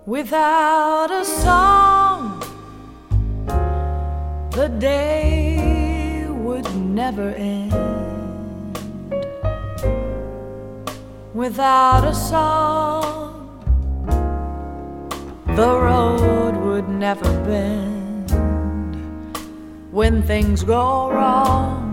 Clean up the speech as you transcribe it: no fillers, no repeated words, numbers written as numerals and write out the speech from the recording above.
Without a song, the day would never end. Without a song, the road would never bend. When things go wrong,